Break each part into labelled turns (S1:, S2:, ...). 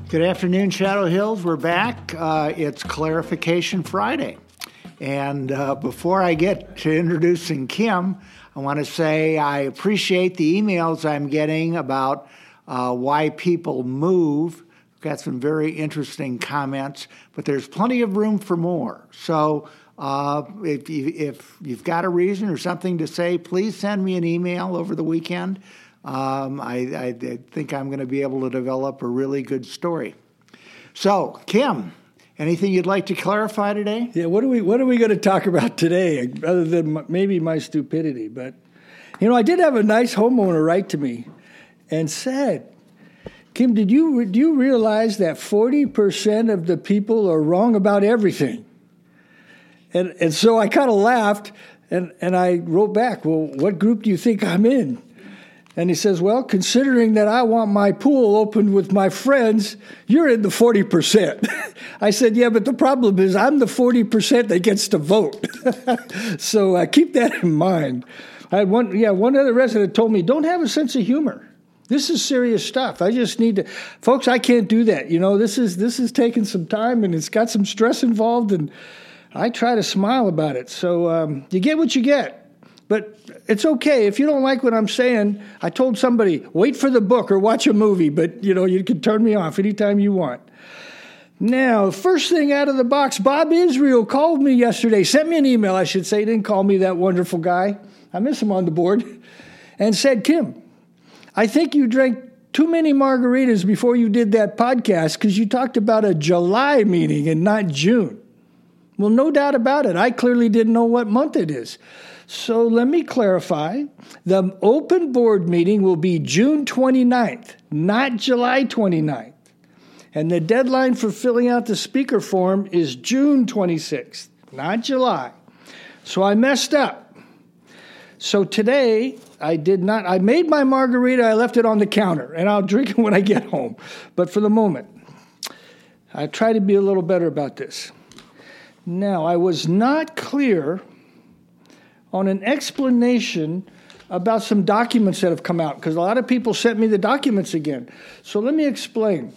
S1: Good afternoon, Shadow Hills. We're back. It's Clarification Friday. And before I get to introducing Kim, I want to say I appreciate the emails I'm getting about why people move. Got some very interesting comments, but there's plenty of room for more. So if you've got a reason or something to say, please send me an email over the weekend. I think I'm going to be able to develop a really good story. So, Kim, anything you'd like to clarify today?
S2: Yeah, what are we going to talk about today, other than maybe my stupidity? But, I did have a nice homeowner write to me and said, Kim, do you realize that 40% of the people are wrong about everything? And so I kind of laughed, and I wrote back, well, what group do you think I'm in? And he says, well, considering that I want my pool opened with my friends, you're in the 40%. I said, yeah, but the problem is I'm the 40% that gets to vote. So keep that in mind. I had one other resident told me, don't have a sense of humor. This is serious stuff. I just need to, folks, I can't do that. This is taking some time and it's got some stress involved, and I try to smile about it. So you get what you get. But it's okay. If you don't like what I'm saying, I told somebody, wait for the book or watch a movie, but, you can turn me off anytime you want. Now, first thing out of the box, Bob Israel called me yesterday, sent me an email, I should say. He didn't call me, that wonderful guy. I miss him on the board. And said, Kim, I think you drank too many margaritas before you did that podcast because you talked about a July meeting and not June. Well, no doubt about it. I clearly didn't know what month it is. So let me clarify. The open board meeting will be June 29th, not July 29th. And the deadline for filling out the speaker form is June 26th, not July. So I messed up. So today, I made my margarita, I left it on the counter, and I'll drink it when I get home. But for the moment, I try to be a little better about this. Now, I was not clear on an explanation about some documents that have come out, because a lot of people sent me the documents again. So let me explain.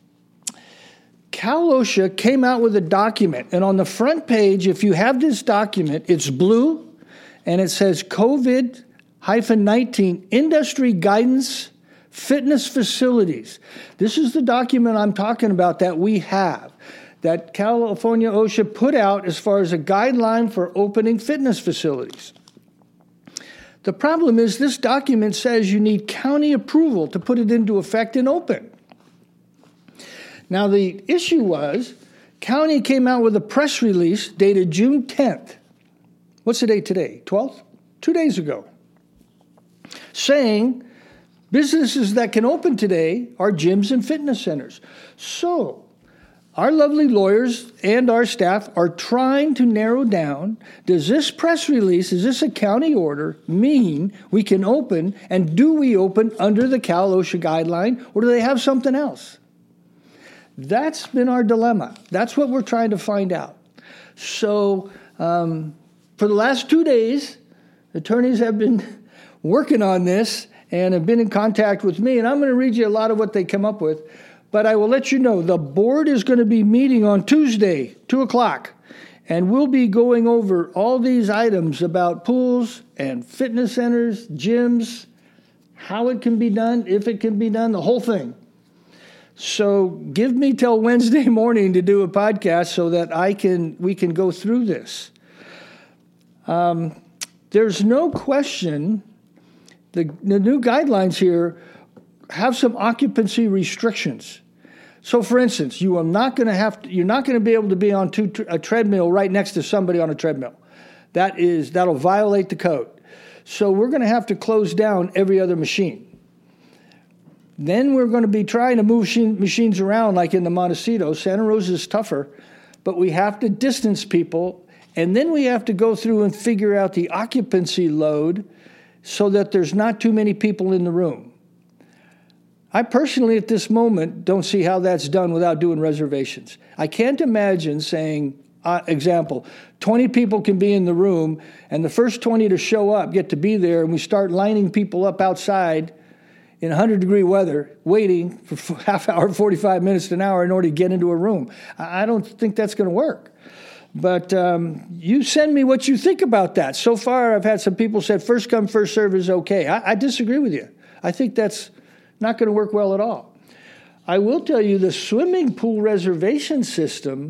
S2: Cal OSHA came out with a document, and on the front page, if you have this document, it's blue, and it says COVID-19 Industry Guidance Fitness Facilities. This is the document I'm talking about that we have, that California OSHA put out as far as a guideline for opening fitness facilities. The problem is this document says you need county approval to put it into effect and open. Now, the issue was county came out with a press release dated June 10th. What's the date today? 12th? 2 days ago. Saying businesses that can open today are gyms and fitness centers. So, our lovely lawyers and our staff are trying to narrow down, does this press release, is this a county order, mean we can open, and do we open under the Cal OSHA guideline, or do they have something else? That's been our dilemma. That's what we're trying to find out. So for the last 2 days, attorneys have been working on this and have been in contact with me, and I'm going to read you a lot of what they come up with. But I will let you know, the board is going to be meeting on Tuesday, 2 o'clock, and we'll be going over all these items about pools and fitness centers, gyms, how it can be done, if it can be done, the whole thing. So give me till Wednesday morning to do a podcast so that we can go through this. There's no question the new guidelines here have some occupancy restrictions. So, for instance, you're not going to be able to be on a treadmill right next to somebody on a treadmill. That'll violate the code. So we're going to have to close down every other machine. Then we're going to be trying to move machines around like in the Montecito. Santa Rosa is tougher, but we have to distance people, and then we have to go through and figure out the occupancy load so that there's not too many people in the room. I personally, at this moment, don't see how that's done without doing reservations. I can't imagine saying, example, 20 people can be in the room, and the first 20 to show up get to be there, and we start lining people up outside in 100-degree weather, waiting for half hour, 45 minutes to an hour in order to get into a room. I don't think that's going to work. But you send me what you think about that. So far, I've had some people say first come, first serve is okay. I disagree with you. I think that's not going to work well at all. I will tell you the swimming pool reservation system,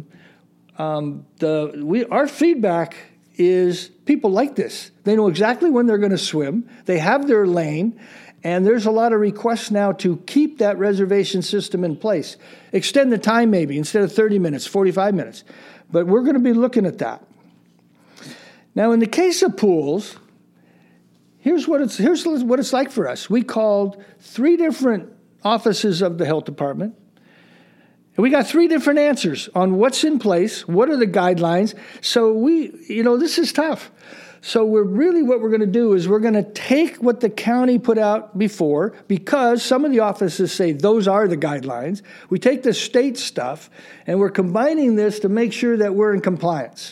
S2: our feedback is people like this. They know exactly when they're going to swim. They have their lane. And there's a lot of requests now to keep that reservation system in place. Extend the time maybe, instead of 30 minutes, 45 minutes. But we're going to be looking at that. Now, in the case of pools, here's what it's like for us. We called 3 different offices of the health department. And we got 3 different answers on what's in place, what are the guidelines. So this is tough. So what we're going to do is we're going to take what the county put out before, because some of the offices say those are the guidelines. We take the state stuff, and we're combining this to make sure that we're in compliance.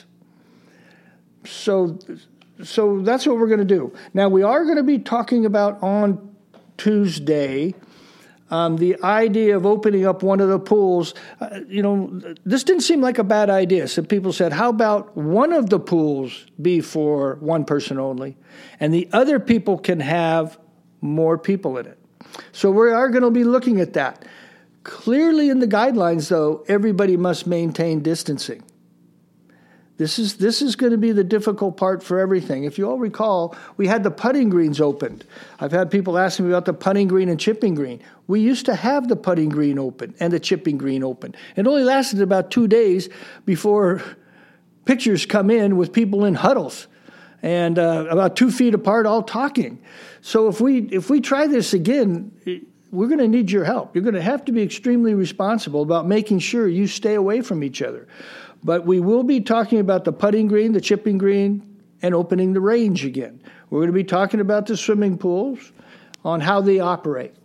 S2: So that's what we're going to do. Now, we are going to be talking about on Tuesday the idea of opening up one of the pools. This didn't seem like a bad idea. Some people said, how about one of the pools be for one person only, and the other people can have more people in it? So we are going to be looking at that. Clearly in the guidelines, though, everybody must maintain distancing. This is going to be the difficult part for everything. If you all recall, we had the putting greens opened. I've had people ask me about the putting green and chipping green. We used to have the putting green open and the chipping green open. It only lasted about 2 days before pictures come in with people in huddles and about 2 feet apart, all talking. So if we try this again, we're going to need your help. You're going to have to be extremely responsible about making sure you stay away from each other. But we will be talking about the putting green, the chipping green, and opening the range again. We're going to be talking about the swimming pools, on how they operate.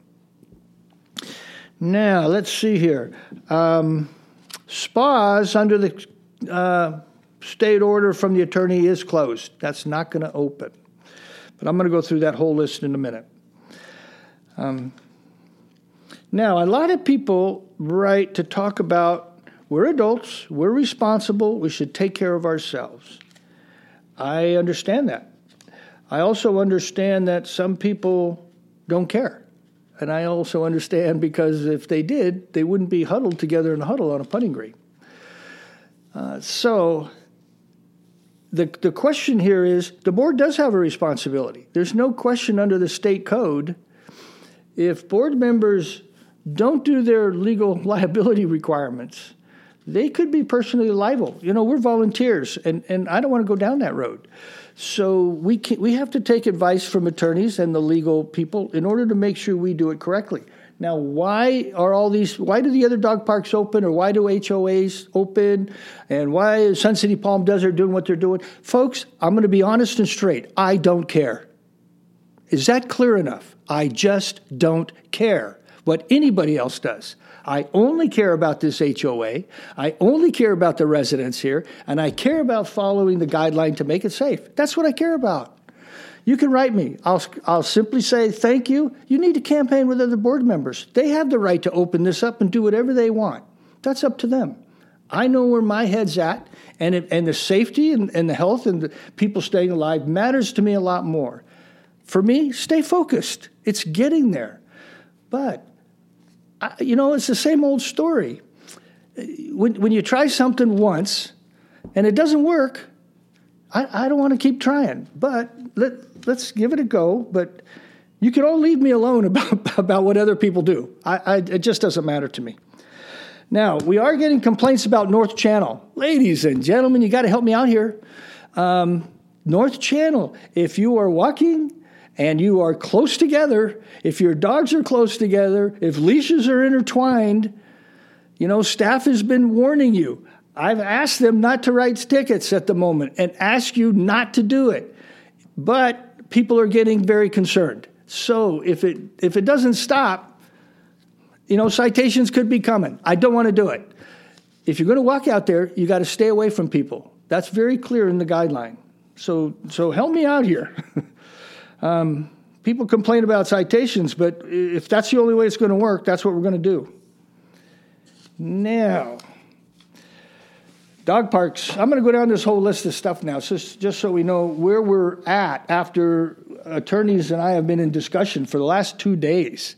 S2: Now, let's see here. Spas, under the state order from the attorney, is closed. That's not going to open. But I'm going to go through that whole list in a minute. Now, a lot of people write to talk about, we're adults, we're responsible, we should take care of ourselves. I understand that. I also understand that some people don't care. And I also understand, because if they did, they wouldn't be huddled together in a huddle on a putting green. So the question here is, the board does have a responsibility. There's no question under the state code, if board members don't do their legal liability requirements, they could be personally liable. We're volunteers, and I don't want to go down that road. So we have to take advice from attorneys and the legal people in order to make sure we do it correctly. Now, why do the other dog parks open, or why do HOAs open, and why is Sun City Palm Desert doing what they're doing? Folks, I'm going to be honest and straight. I don't care. Is that clear enough? I just don't care what anybody else does. I only care about this HOA. I only care about the residents here, and I care about following the guideline to make it safe. That's what I care about. You can write me. I'll simply say, thank you. You need to campaign with other board members. They have the right to open this up and do whatever they want. That's up to them. I know where my head's at, and the safety and the health and the people staying alive matters to me a lot more. For me, stay focused. It's getting there. But it's the same old story. When you try something once and it doesn't work, I don't want to keep trying. But let's give it a go. But you can all leave me alone about what other people do. It just doesn't matter to me. Now, we are getting complaints about North Channel. Ladies and gentlemen, you got to help me out here. North Channel, if you are walking and you are close together, if your dogs are close together, if leashes are intertwined, staff has been warning you. I've asked them not to write tickets at the moment and ask you not to do it. But people are getting very concerned. So if it doesn't stop, citations could be coming. I don't want to do it. If you're going to walk out there, you got to stay away from people. That's very clear in the guideline. So help me out here. people complain about citations, but if that's the only way it's going to work, that's what we're going to do. Now, dog parks. I'm going to go down this whole list of stuff now, just so we know where we're at after attorneys and I have been in discussion for the last 2 days.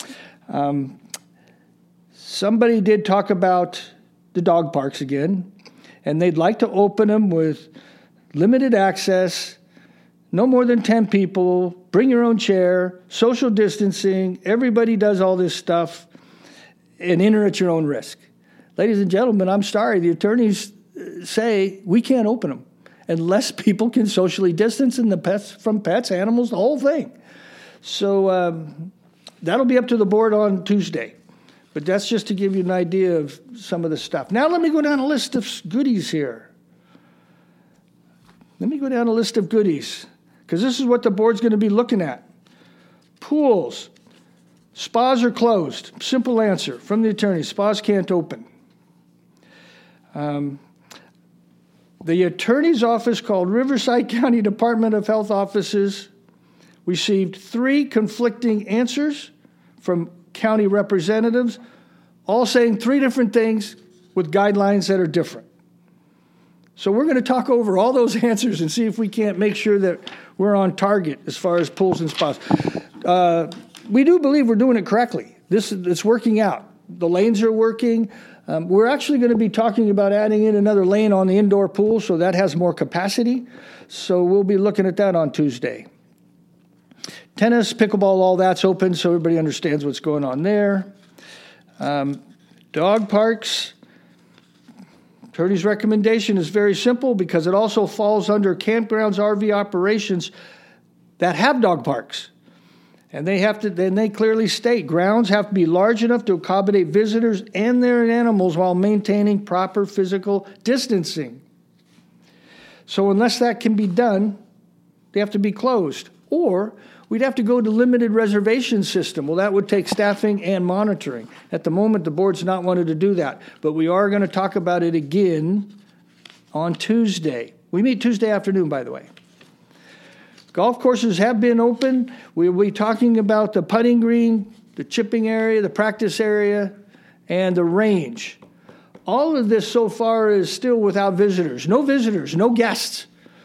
S2: Somebody did talk about the dog parks again, and they'd like to open them with limited access, no more than 10 people, bring your own chair, social distancing, everybody does all this stuff, and enter at your own risk. Ladies and gentlemen, I'm sorry, the attorneys say we can't open them unless people can socially distance and the pets from pets, animals, the whole thing. So that'll be up to the board on Tuesday. But that's just to give you an idea of some of the stuff. Now let me go down a list of goodies here. Let me go down a list of goodies, because this is what the board's going to be looking at. Pools. Spas are closed. Simple answer from the attorney. Spas can't open. The attorney's office called Riverside County Department of Health offices received 3 conflicting answers from county representatives, all saying 3 different things with guidelines that are different. So we're going to talk over all those answers and see if we can't make sure that we're on target as far as pools and spas. We do believe we're doing it correctly. It's working out. The lanes are working. We're actually going to be talking about adding in another lane on the indoor pool, so that has more capacity. So we'll be looking at that on Tuesday. Tennis, pickleball, all that's open, so everybody understands what's going on there. Dog parks. Attorney's recommendation is very simple because it also falls under campgrounds, RV operations that have dog parks. And they clearly state grounds have to be large enough to accommodate visitors and their animals while maintaining proper physical distancing. So unless that can be done, they have to be closed. Or we'd have to go to limited reservation system. Well, that would take staffing and monitoring. At the moment, the board's not wanted to do that. But we are going to talk about it again on Tuesday. We meet Tuesday afternoon, by the way. Golf courses have been open. We'll be talking about the putting green, the chipping area, the practice area, and the range. All of this so far is still without visitors. No visitors, no guests.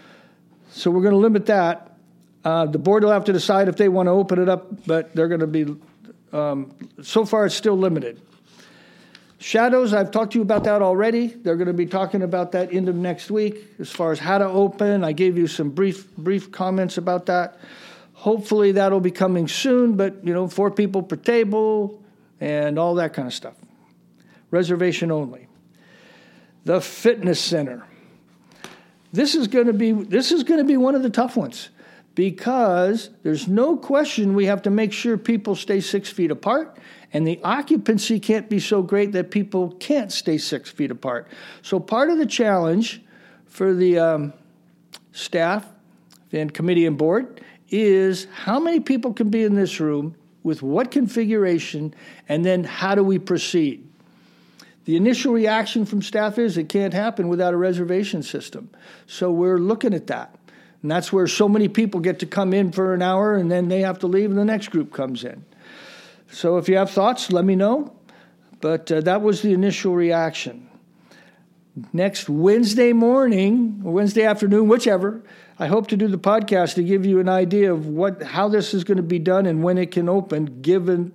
S2: So we're going to limit that. The board will have to decide if they want to open it up, but they're going to be, so far it's still limited. Shadows, I've talked to you about that already. They're going to be talking about that end of next week as far as how to open. I gave you some brief comments about that. Hopefully that'll be coming soon, but 4 people per table and all that kind of stuff. Reservation only. The fitness center. This is going to be one of the tough ones, because there's no question we have to make sure people stay 6 feet apart, and the occupancy can't be so great that people can't stay 6 feet apart. So part of the challenge for the staff and committee and board is how many people can be in this room, with what configuration, and then how do we proceed? The initial reaction from staff is it can't happen without a reservation system. So we're looking at that. And that's where so many people get to come in for an hour and then they have to leave and the next group comes in. So if you have thoughts, let me know. But that was the initial reaction. Next Wednesday morning or Wednesday afternoon, whichever, I hope to do the podcast to give you an idea of how this is going to be done and when it can open, given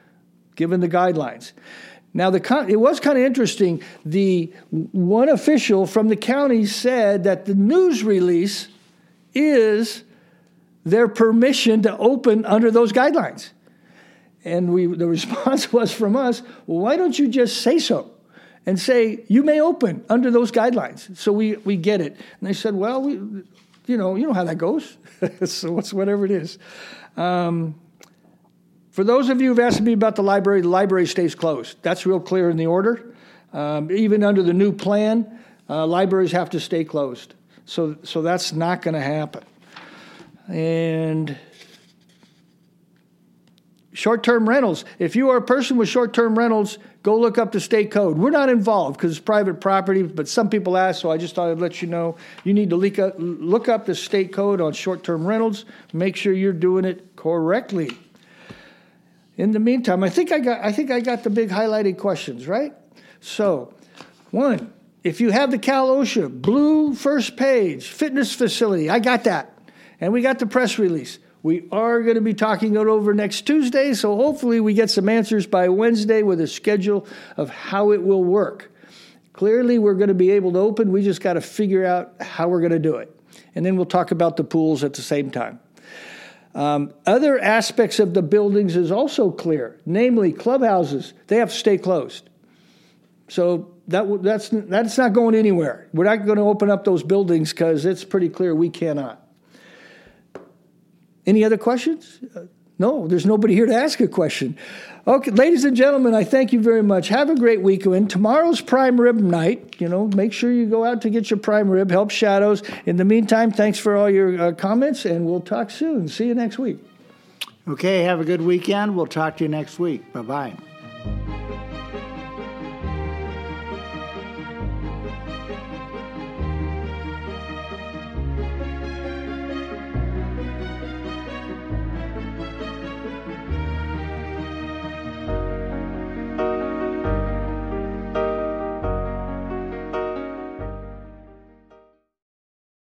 S2: the guidelines. Now, it was kind of interesting. The one official from the county said that the news release is their permission to open under those guidelines. And the response was from us, well, why don't you just say so and say you may open under those guidelines so we get it. And they said, well, you know how that goes. So it's whatever it is. For those of you who've asked me about the library stays closed. That's real clear in the order. Even under the new plan, libraries have to stay closed. So that's not going to happen. And Short-term rentals. If you are a person with short-term rentals, go look up the state code. We're not involved because it's private property, but some people ask, so I just thought I'd let you know. You need to look up the state code on short-term rentals. Make sure you're doing it correctly. In the meantime, I think I got the big highlighted questions, right? So, 1, if you have the Cal OSHA blue first page fitness facility, I got that. And we got the press release. We are going to be talking it over next Tuesday, so hopefully we get some answers by Wednesday with a schedule of how it will work. Clearly, we're going to be able to open. We just got to figure out how we're going to do it. And then we'll talk about the pools at the same time. Other aspects of the buildings is also clear, namely clubhouses. They have to stay closed. So that's not going anywhere. We're not going to open up those buildings because it's pretty clear we cannot. Any other questions? No, there's nobody here to ask a question. Okay, ladies and gentlemen, I thank you very much. Have a great weekend. Tomorrow's prime rib night. Make sure you go out to get your prime rib. Help Shadows. In the meantime, thanks for all your comments, and we'll talk soon. See you next week.
S1: Okay, have a good weekend. We'll talk to you next week. Bye-bye.